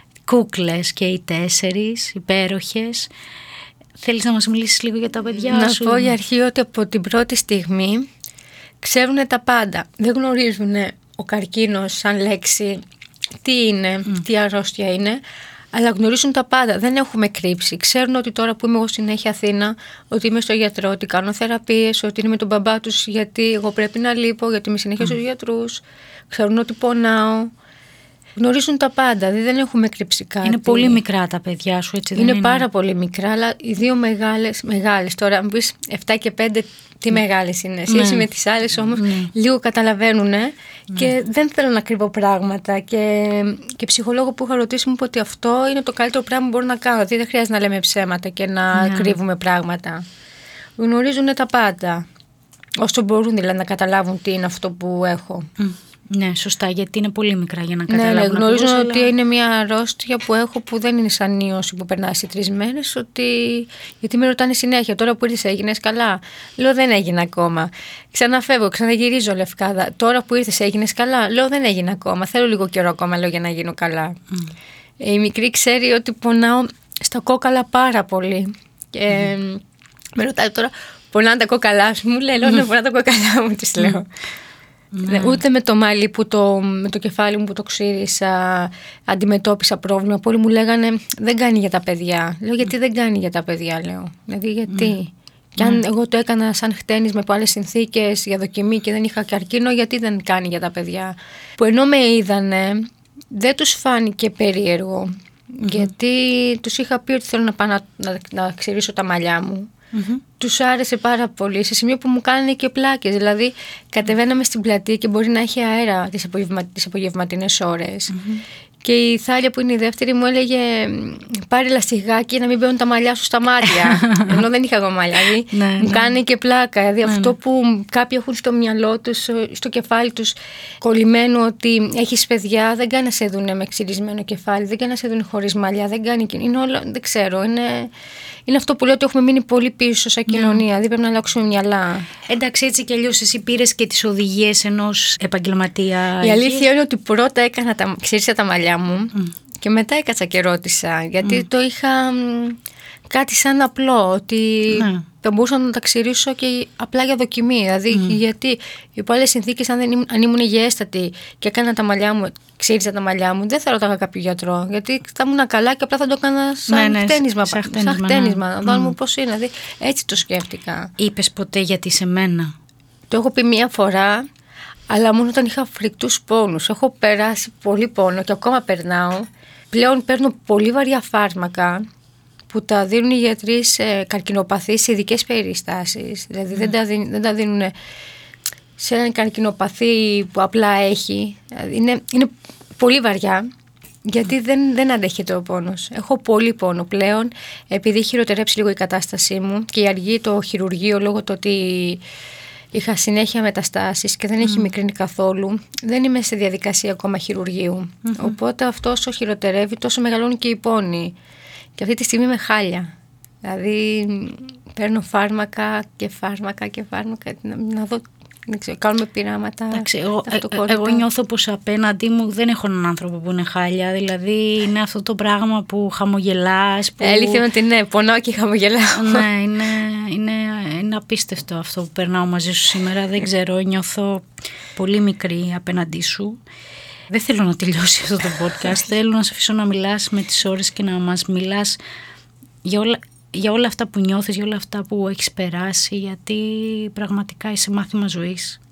κούκλες και οι τέσσερις, υπέροχες. Θέλεις να μας μιλήσεις λίγο για τα παιδιά να σου? Να πω για αρχή ότι από την πρώτη στιγμή ξέρουν τα πάντα. Δεν γνωρίζουν ο καρκίνος σαν λέξη τι είναι, mm. τι αρρώστια είναι, αλλά γνωρίζουν τα πάντα. Δεν έχουμε κρύψει. Ξέρουν ότι τώρα που είμαι εγώ συνέχεια Αθήνα, ότι είμαι στο γιατρό, ότι κάνω θεραπείες, ότι είναι με τον μπαμπά τους, γιατί εγώ πρέπει να λείπω, γιατί είμαι συνέχεια mm. στους γιατρούς. Ξέρουν ότι πονάω. Γνωρίζουν τα πάντα. Δεν έχουμε κρύψει κάτι. Είναι πολύ μικρά τα παιδιά σου, έτσι δεν είναι? Είναι πάρα πολύ μικρά, αλλά οι δύο μεγάλες, μεγάλες. Τώρα, αν πεις επτά και πέντε, τι μεγάλες είναι. Σχέση ναι. με τις άλλες όμως, ναι. λίγο καταλαβαίνουν ναι. και δεν θέλω να κρύβω πράγματα. Και, και ψυχολόγο που είχα ρωτήσει μου είπε ότι αυτό είναι το καλύτερο πράγμα που μπορώ να κάνω. Δηλαδή δεν χρειάζεται να λέμε ψέματα και να ναι. κρύβουμε πράγματα. Γνωρίζουν τα πάντα. Όσο μπορούν δηλαδή να καταλάβουν τι είναι αυτό που έχω. Mm. Ναι, σωστά, γιατί είναι πολύ μικρά για να καταλάβουν. Ναι, ναι γνωρίζουν απλώς, ότι αλλά... είναι μια αρρώστια που έχω που δεν είναι σαν ίωση που περνάει σε τρεις μέρες. Ότι... Γιατί με ρωτάνε συνέχεια, τώρα που ήρθες έγινες καλά? Λέω δεν έγινε ακόμα. Ξαναφεύγω, ξαναγυρίζω Λευκάδα. Τώρα που ήρθες έγινες καλά? Λέω δεν έγινε ακόμα. Θέλω λίγο καιρό ακόμα λέω, για να γίνω καλά. Mm. Η μικρή ξέρει ότι πονάω στα κόκαλα πάρα πολύ. Και mm. με ρωτάει τώρα, πονάνε τα κόκαλά σου? Μου λέει, λέω ναι, πονάνε τα κόκαλά μου, της λέω. Ναι. Ούτε με το μαλλί που το, με το κεφάλι μου που το ξύρισα αντιμετώπισα πρόβλημα. Πολλοί μου λέγανε δεν κάνει για τα παιδιά. Λέω γιατί δεν κάνει για τα παιδιά, λέω. Δηλαδή γιατί. Mm. Και αν mm. εγώ το έκανα σαν χτένισμα από άλλες συνθήκες για δοκιμή και δεν είχα καρκίνο, γιατί δεν κάνει για τα παιδιά? Που ενώ με είδανε δεν τους φάνηκε περίεργο. Mm-hmm. Γιατί τους είχα πει ότι θέλω να πάω να, να, να ξυρίσω τα μαλλιά μου. Mm-hmm. Τους άρεσε πάρα πολύ, σε σημείο που μου κάνανε και πλάκες. Δηλαδή κατεβαίναμε στην πλατεία και μπορεί να έχει αέρα τις, απογευμα... τις απογευματινές ώρες. Mm-hmm. Και η Θάλια που είναι η δεύτερη μου έλεγε πάρε λαστιχάκι να μην μπαίνουν τα μαλλιά σου στα μάτια. Ενώ δεν είχα εγώ μαλλιά. Δηλαδή ναι, μου ναι. κάνει και πλάκα. Δηλαδή ναι, αυτό ναι. που κάποιοι έχουν στο μυαλό τους, στο κεφάλι τους κολλημένο ότι έχεις παιδιά, δεν κάνει να σε δουν με ξυρισμένο κεφάλι, δεν κάνει να σε δουν χωρίς μαλλιά, δεν κάνει. Είναι όλο, δεν ξέρω, είναι, είναι αυτό που λέω ότι έχουμε μείνει πολύ πίσω σαν κοινωνία. Ναι. Δηλαδή πρέπει να αλλάξουμε μυαλά. Εντάξει, έτσι κι αλλιώς εσύ πήρες και τις οδηγίες ενός επαγγελματία. Η αλήθεια είναι ότι πρώτα έκανα τα, ξύρισα τα μαλλιά μου mm. και μετά έκατσα και ρώτησα. Γιατί mm. το είχα κάτι σαν απλό. Ότι ναι. θα μπορούσα να τα ξυρίσω και απλά για δοκιμή. Δηλαδή, mm. γιατί υπό άλλες συνθήκες, αν, δεν ήμουν, αν ήμουν υγιέστατη και έκανα τα μαλλιά μου, ξύριζα τα μαλλιά μου, δεν θα ρωτάγα κάποιο γιατρό. Γιατί θα ήμουν καλά και απλά θα το έκανα σαν ναι, χτένισμα. Σαν χτένισμα, σαν χτένισμα ναι. να δούμε mm. πώς είναι. Δηλαδή, έτσι το σκέφτηκα. Είπες ποτέ γιατί σε μένα? Το έχω πει μία φορά, αλλά μόνο όταν είχα φρικτούς πόνους. Έχω περάσει πολύ πόνο και ακόμα περνάω. Πλέον παίρνω πολύ βαριά φάρμακα που τα δίνουν οι γιατροί σε καρκινοπαθή σε ειδικές περιστάσεις. Δηλαδή mm. δεν, τα δίνουν, δεν τα δίνουν σε έναν καρκινοπαθή που απλά έχει. Δηλαδή είναι, είναι πολύ βαριά, γιατί mm. δεν, δεν αντέχεται ο πόνος. Έχω πολύ πόνο πλέον, επειδή έχει χειροτερέψει λίγο η κατάστασή μου και αργεί το χειρουργείο λόγω του ότι είχα συνέχεια μεταστάσεις και δεν mm. έχει μικρύνει καθόλου. Δεν είμαι σε διαδικασία ακόμα χειρουργείου. Mm-hmm. Οπότε αυτό όσο χειροτερεύει, τόσο μεγαλώνει και η πόνη. Και αυτή τη στιγμή είμαι χάλια. Δηλαδή παίρνω φάρμακα και φάρμακα και φάρμακα. Να, να δω, δεν ξέρω, κάνουμε πειράματα. Εντάξει, εγώ, ε, εγώ νιώθω πως απέναντί μου δεν έχω έναν άνθρωπο που είναι χάλια. Δηλαδή είναι αυτό το πράγμα που χαμογελάς. Που... Αλήθεια είναι ότι ναι, πονάω και χαμογελάω. Ναι, είναι, είναι, είναι απίστευτο αυτό που περνάω μαζί σου σήμερα. Δεν ξέρω, νιώθω πολύ μικρή απέναντί σου. Δεν θέλω να τελειώσει αυτό το podcast. Θέλω να σε αφήσω να μιλάς με τις ώρες και να μας μιλάς για όλα, για όλα αυτά που νιώθεις, για όλα αυτά που έχεις περάσει, γιατί πραγματικά είσαι μάθημα ζωής.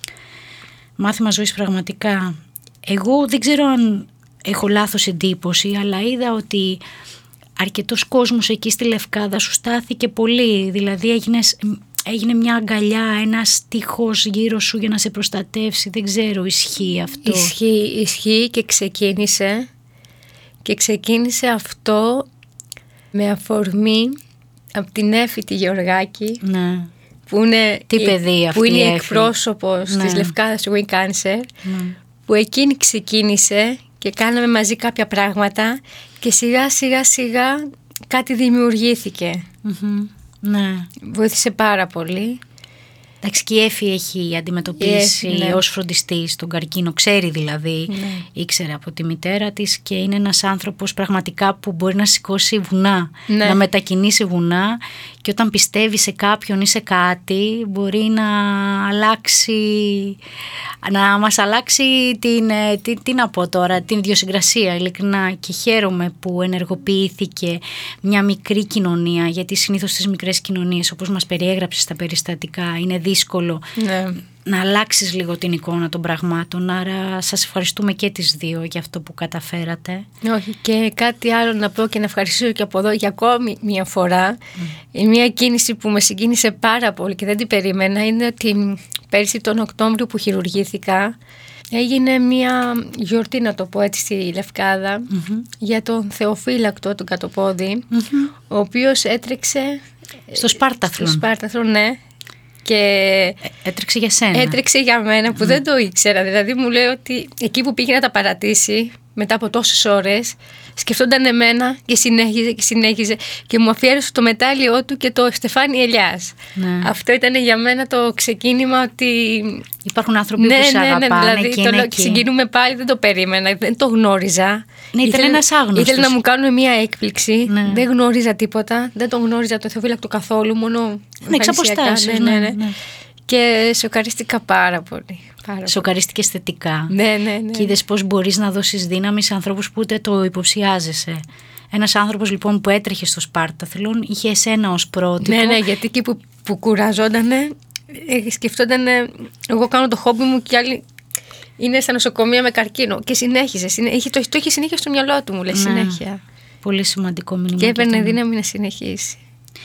Μάθημα ζωής πραγματικά. Εγώ δεν ξέρω αν έχω λάθος εντύπωση, αλλά είδα ότι αρκετός κόσμος εκεί στη Λευκάδα σου στάθηκε πολύ. Δηλαδή έγινες... Έγινε μια αγκαλιά, ένας τείχος γύρω σου για να σε προστατεύσει. Δεν ξέρω, ισχύει αυτό? Ισχύει, ισχύει και ξεκίνησε. Και ξεκίνησε αυτό με αφορμή από την Έφη τη Γεωργάκη. Ναι. Που είναι, Τι παιδί αυτή που είναι η εκπρόσωπος ναι. της Λευκάδας του Win Cancer. Ναι. Που εκείνη ξεκίνησε και κάναμε μαζί κάποια πράγματα και σιγά σιγά σιγά κάτι δημιουργήθηκε. Mm-hmm. Ναι. Βοήθησε πάρα πολύ. Εντάξει, και η Έφη έχει αντιμετωπίσει Έφη, ναι. ως φροντιστής τον καρκίνο, ξέρει δηλαδή, ναι. ήξερε από τη μητέρα της και είναι ένας άνθρωπος πραγματικά που μπορεί να σηκώσει βουνά, ναι. να μετακινήσει βουνά και όταν πιστεύει σε κάποιον ή σε κάτι μπορεί να αλλάξει, να μας αλλάξει την, τι, τι να πω τώρα, την ιδιοσυγκρασία ειλικρινά, και χαίρομαι που ενεργοποιήθηκε μια μικρή κοινωνία, γιατί συνήθως στις μικρές κοινωνίες, όπως μας περιέγραψες στα περιστατικά, είναι δύσκολο ναι. να αλλάξεις λίγο την εικόνα των πραγμάτων. Άρα σας ευχαριστούμε και τις δύο για αυτό που καταφέρατε. Όχι, και κάτι άλλο να πω και να ευχαριστήσω και από εδώ για ακόμη μια φορά. Mm. Μια κίνηση που με συγκίνησε πάρα πολύ και δεν την περίμενα είναι ότι πέρσι τον Οκτώβριο που χειρουργήθηκα έγινε μια γιορτή, να το πω έτσι, στη Λευκάδα mm-hmm. για τον Θεοφύλακτο, τον Κατοπόδη, mm-hmm. ο οποίος έτρεξε στο Σπάρταθλον. Στο Σπάρταθλον, ναι. Και έτρεξε για σένα. Έτρεξε για μένα που mm. δεν το ήξερα. Δηλαδή μου λέει ότι εκεί που πήγε να τα παρατήσει μετά από τόσες ώρες σκεφτόταν εμένα και συνέχιζε και συνέχιζε και μου αφιέρωσε το μετάλλιό του και το Στεφάνι Ελιάς. Ναι. Αυτό ήταν για μένα το ξεκίνημα ότι υπάρχουν άνθρωποι ναι, που σε ναι, ναι, αγαπάνε δηλαδή, και το είναι λέω εκεί. Και συγκινούμε πάλι, δεν το περίμενα, δεν το γνώριζα. Ναι, ήταν ήθελε, ένας άγνωστος. Ήθελε να μου κάνουν μια έκπληξη, ναι. Δεν γνώριζα τίποτα, δεν τον γνώριζα το Θεοφύλακτο καθόλου, μόνο ναι, εξ αποστάσεως, ναι, ναι, ναι. ναι. Και σοκαρίστηκα πάρα πολύ. Σοκαρίστηκες θετικά. Ναι, ναι, ναι. Και είδες πώς μπορείς να δώσεις δύναμη σε ανθρώπους που ούτε το υποψιάζεσαι. Ένας άνθρωπος λοιπόν που έτρεχε στο Σπάρταθλον είχε εσένα ως πρότυπο. Ναι, ναι, γιατί εκεί που, που κουραζότανε, σκεφτότανε, εγώ κάνω το χόμπι μου και άλλοι είναι στα νοσοκομεία με καρκίνο. Και συνέχιζε, συνέχιζε το, το είχε συνέχεια στο μυαλό του, μου λέει, ναι. συνέχεια. Πολύ σημαντικό μήνυμα. Και έπαιρνε δύναμη να συνεχίσει.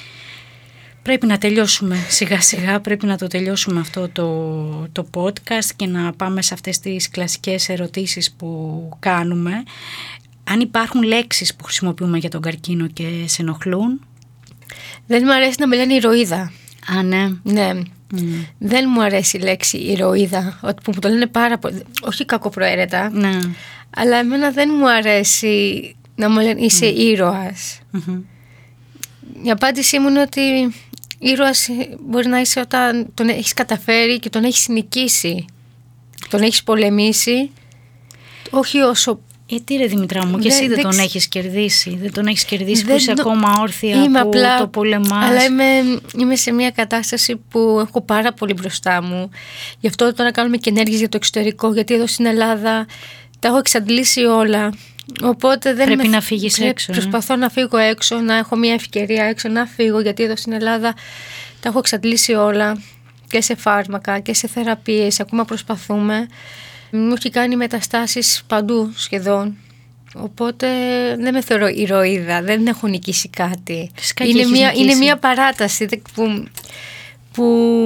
Πρέπει να τελειώσουμε σιγά σιγά, πρέπει να το τελειώσουμε αυτό το, το podcast και να πάμε σε αυτές τις κλασικές ερωτήσεις που κάνουμε. Αν υπάρχουν λέξεις που χρησιμοποιούμε για τον καρκίνο και σε ενοχλούν. Δεν μου αρέσει να με λένε ηρωίδα. Α, ναι. Ναι. Mm. Δεν μου αρέσει η λέξη ηρωίδα, που μου το λένε πάρα πολύ, όχι κακοπροαίρετα, ναι. αλλά εμένα δεν μου αρέσει να μου λένε είσαι mm. ήρωας. Mm-hmm. Η απάντησή μου είναι ότι ήρωας μπορεί να είσαι όταν τον έχεις καταφέρει και τον έχεις νικήσει, τον έχεις πολεμήσει, όχι όσο... Ε, τι ρε Δημητρά μου, και εσύ δεν, δεν τον ξ... έχεις κερδίσει, δεν τον έχεις κερδίσει δεν... που είσαι ακόμα όρθια, είμαι που απλά... το πολεμάς. Αλλά είμαι, είμαι σε μια κατάσταση που έχω πάρα πολύ μπροστά μου, γι' αυτό τώρα κάνουμε και ενέργειες για το εξωτερικό, γιατί εδώ στην Ελλάδα τα έχω εξαντλήσει όλα. Οπότε δεν πρέπει με... να φύγεις πρέπει, έξω. Προσπαθώ ναι. να φύγω έξω, να έχω μια ευκαιρία έξω, να φύγω, γιατί εδώ στην Ελλάδα τα έχω εξαντλήσει όλα, και σε φάρμακα και σε θεραπείες, ακόμα προσπαθούμε. Μου έχει κάνει μεταστάσεις παντού σχεδόν. Οπότε δεν με θεωρώ ηρωίδα, δεν έχω νικήσει κάτι. Είναι μια, νικήσει. είναι μια παράταση που, που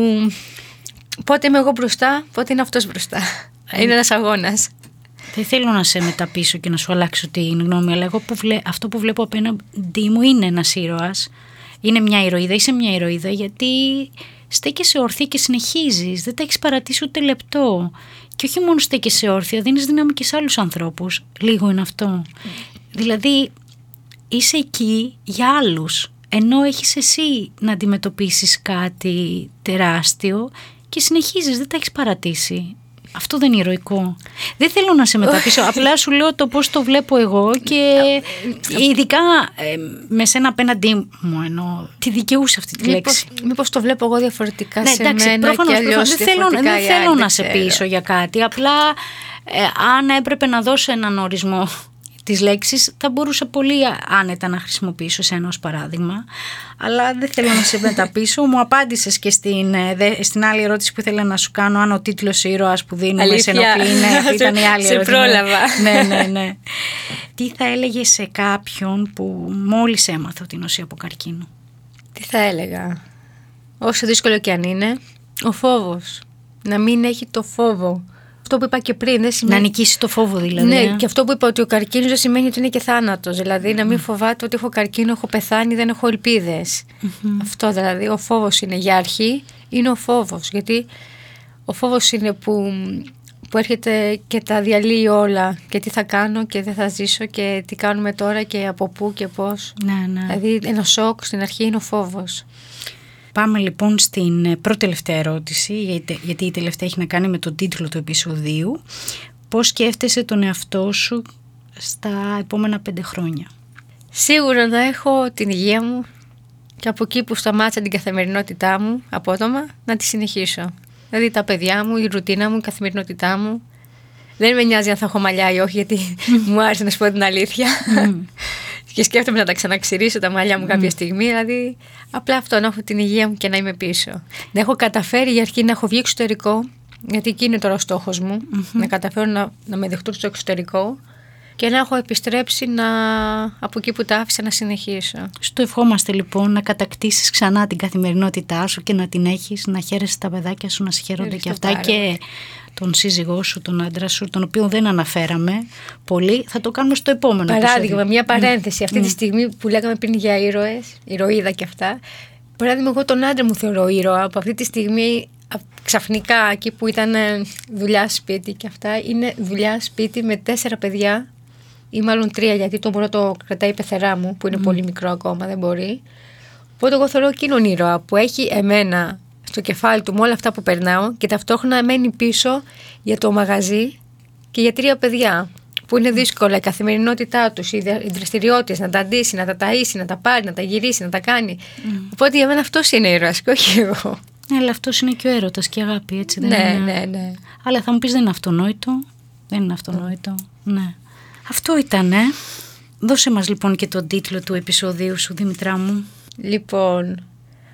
πότε είμαι εγώ μπροστά, πότε είναι αυτός μπροστά. Ε, είναι ένας αγώνας. Δεν θέλω να σε μεταπίσω και να σου αλλάξω την γνώμη, αλλά εγώ που βλέ, αυτό που βλέπω απέναντι μου είναι ένας ήρωας. Είναι μια ηρωίδα, είσαι μια ηρωίδα, γιατί στέκεσαι ορθή και συνεχίζεις. Δεν τα έχεις παρατήσει ούτε λεπτό. Και όχι μόνο στέκεσαι όρθια, δίνεις δύναμη και σε άλλους ανθρώπους. Λίγο είναι αυτό. Mm. Δηλαδή, είσαι εκεί για άλλους, ενώ έχεις εσύ να αντιμετωπίσεις κάτι τεράστιο και συνεχίζεις, δεν τα έχεις παρατήσει. Αυτό δεν είναι ηρωικό. Δεν θέλω να σε μεταπίσω, απλά σου λέω το πώς το βλέπω εγώ και ειδικά ε, με σένα απέναντί μου εννοώ. Τη δικαιούσα αυτή τη λέξη. Μήπως, μήπως το βλέπω εγώ διαφορετικά ναι, σε εντάξει, μένα προφανώς, και αλλιώς δεν θέλω, δεν θέλω να σε πείσω για κάτι. Απλά ε, αν έπρεπε να δώσω έναν ορισμό της λέξης, θα μπορούσα πολύ άνετα να χρησιμοποιήσω εσένα ως παράδειγμα, αλλά δεν θέλω να σε μεταπίσω. Μου απάντησες και στην, στην άλλη ερώτηση που ήθελα να σου κάνω, αν ο τίτλος ήρωας που δίνουμε σε ενοχλεί. Ναι, ήταν η άλλη σε ερώτηση. πρόλαβα. Ναι, ναι, ναι. Τι θα έλεγες σε κάποιον που μόλις έμαθε ότι νοσεί από καρκίνο? Τι θα έλεγα? Όσο δύσκολο και αν είναι, ο φόβος. Να μην έχει το φόβο. Αυτό που είπα και πριν. Δεν σημαίνει... Να νικήσει το φόβο δηλαδή. Ναι, και αυτό που είπα ότι ο καρκίνος δεν σημαίνει ότι είναι και θάνατος. Δηλαδή mm. να μην φοβάται ότι έχω καρκίνο, έχω πεθάνει, δεν έχω ελπίδες. Mm-hmm. Αυτό δηλαδή. Ο φόβος είναι για αρχή, είναι ο φόβος. Γιατί ο φόβος είναι που, που έρχεται και τα διαλύει όλα. Και τι θα κάνω και δεν θα ζήσω και τι κάνουμε τώρα και από πού και πώς. Ναι, ναι. Δηλαδή ένα σοκ στην αρχή είναι ο φόβος. Πάμε λοιπόν στην πρώτη τελευταία ερώτηση, γιατί η τελευταία έχει να κάνει με τον τίτλο του επεισοδίου. Πώς σκέφτεσαι τον εαυτό σου στα επόμενα πέντε χρόνια? Σίγουρα να έχω την υγεία μου και από εκεί που σταμάτησα την καθημερινότητά μου απότομα να τη συνεχίσω. Δηλαδή τα παιδιά μου, η ρουτίνα μου, η καθημερινότητά μου. Δεν με νοιάζει αν θα έχω μαλλιά ή όχι, γιατί μου άρεσε να σου πω την αλήθεια. Mm. Και σκέφτομαι να τα ξαναξυρίσω τα μαλλιά μου κάποια mm. στιγμή. Δηλαδή, απλά αυτό, να έχω την υγεία μου και να είμαι πίσω. Να έχω καταφέρει για αρχή να έχω βγει εξωτερικό, γιατί εκεί είναι τώρα ο στόχος μου. Mm-hmm. Να καταφέρω να, να με δεχτούν στο εξωτερικό και να έχω επιστρέψει να, από εκεί που τα άφησα να συνεχίσω. Στο ευχόμαστε λοιπόν να κατακτήσεις ξανά την καθημερινότητά σου και να την έχεις, να χαίρεσαι τα παιδάκια σου, να σε χαίρονται και αυτά, και τον σύζυγό σου, τον άντρα σου, τον οποίο δεν αναφέραμε πολύ. Θα το κάνουμε στο επόμενο. Παράδειγμα, επεισόδιο. μια παρένθεση. Mm. Αυτή mm. τη στιγμή που λέγαμε πριν για ήρωες, ηρωίδα και αυτά. Παράδειγμα, εγώ τον άντρα μου θεωρώ ήρωα. Από αυτή τη στιγμή, ξαφνικά, εκεί που ήταν δουλειά σπίτι και αυτά, είναι δουλειά σπίτι με τέσσερα παιδιά, ή μάλλον τρία, γιατί το μόνο το κρατάει η πεθερά μου, που είναι mm. πολύ μικρό ακόμα, δεν μπορεί. Οπότε εγώ θεωρώ εκείνον ήρωα που έχει εμένα στο κεφάλι του με όλα αυτά που περνάω και ταυτόχρονα μένει πίσω για το μαγαζί και για τρία παιδιά που είναι δύσκολα η καθημερινότητά τους, οι δραστηριότητες, να τα αντίσει, να τα ταΐσει, να τα πάρει, να τα γυρίσει, να τα κάνει. Mm. Οπότε για μένα αυτός είναι ήρωας και όχι εγώ. Ναι, αλλά αυτός είναι και ο έρωτας και η αγάπη, έτσι δεν ναι, είναι? Ναι, ναι. Αλλά θα μου πεις δεν είναι αυτονόητο. Δεν είναι αυτονόητο. Mm. Ναι. Αυτό ήτανε. Δώσε μας λοιπόν και τον τίτλο του επεισοδίου σου, Δημητρά μου. Λοιπόν,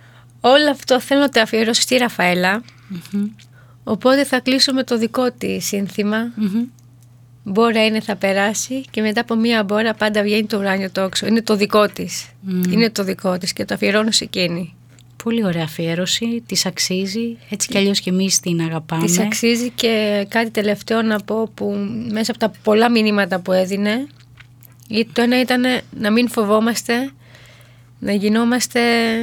όλο αυτό θέλω να το αφιερώσω στη Ραφαέλα. Mm-hmm. Οπότε θα κλείσω με το δικό της σύνθημα. Mm-hmm. Μπόρα είναι, θα περάσει, και μετά από μία μπόρα πάντα βγαίνει το ουράνιο τόξο. Είναι το δικό της. Mm. Είναι το δικό της και το αφιερώνω σε εκείνη. Πολύ ωραία αφιέρωση, της αξίζει, έτσι κι αλλιώς και εμείς την αγαπάμε. Της αξίζει. Και κάτι τελευταίο να πω, που μέσα από τα πολλά μηνύματα που έδινε, το ένα ήταν να μην φοβόμαστε, να γινόμαστε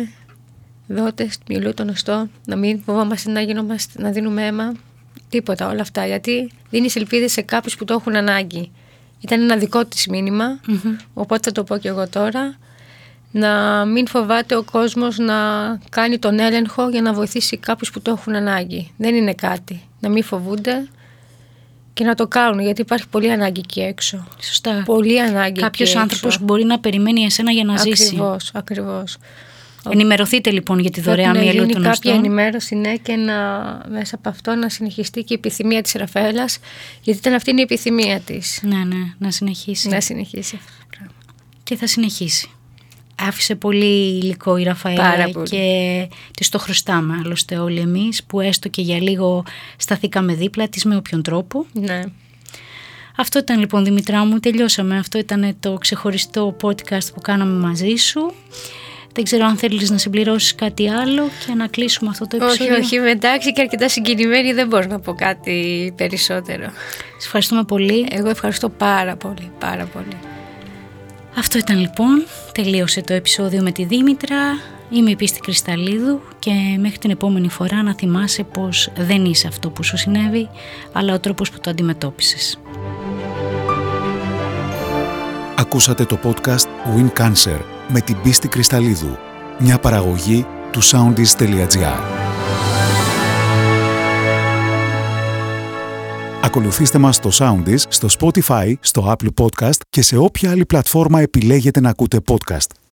δότες μυαλού των οστών, να μην φοβόμαστε να, γινόμαστε, να δίνουμε αίμα, τίποτα όλα αυτά, γιατί δίνεις ελπίδες σε κάποιους που το έχουν ανάγκη. Ήταν ένα δικό της μήνυμα, mm-hmm. οπότε θα το πω και εγώ τώρα. να μην φοβάται ο κόσμος να κάνει τον έλεγχο για να βοηθήσει κάποιους που το έχουν ανάγκη. Δεν είναι κάτι. Να μην φοβούνται και να το κάνουν, γιατί υπάρχει πολύ ανάγκη εκεί έξω. Σωστά. Πολύ ανάγκη. Κάποιος άνθρωπος μπορεί να περιμένει εσένα για να ακριβώς, ζήσει. Ακριβώς, ακριβώς. Ενημερωθείτε λοιπόν για τη δωρεάν Πρέπει να Μυέλο γίνει των κάποια Αστών. ενημέρωση, ναι, και να, μέσα από αυτό να συνεχιστεί και η επιθυμία της Ραφαέλας, γιατί ήταν αυτή είναι η επιθυμία της. Ναι, ναι, να συνεχίσει. Να συνεχίσει αυτό το πράγμα. Και θα συνεχίσει. Άφησε πολύ υλικό η Ραφαέλα και της το χρωστάμε άλλωστε όλοι εμείς που έστω και για λίγο σταθήκαμε δίπλα της με όποιον τρόπο. Ναι. Αυτό ήταν λοιπόν, Δημητρά μου, τελειώσαμε. Αυτό ήταν το ξεχωριστό podcast που κάναμε μαζί σου. Δεν ξέρω αν θέλεις να συμπληρώσεις κάτι άλλο και να κλείσουμε αυτό το επεισόδιο. Όχι, όχι, είμαι εντάξει και αρκετά συγκινημένη, δεν μπορώ να πω κάτι περισσότερο. Σας ευχαριστούμε πολύ. Εγώ ευχαριστώ πάρα πολύ, πάρα πολύ. Αυτό ήταν λοιπόν, τελείωσε το επεισόδιο με τη Δήμητρα. Είμαι η Πίστη Κρυσταλλίδου και μέχρι την επόμενη φορά να θυμάσαι πως δεν είσαι αυτό που σου συνέβη, αλλά ο τρόπος που το αντιμετώπισες. Ακούσατε το podcast Win Cancer με την Πίστη Κρυσταλλίδου, μια παραγωγή του soundis τελεία gr. Ακολουθήστε μας στο Soundis, στο Spotify, στο Apple Podcast και σε όποια άλλη πλατφόρμα επιλέγετε να ακούτε podcast.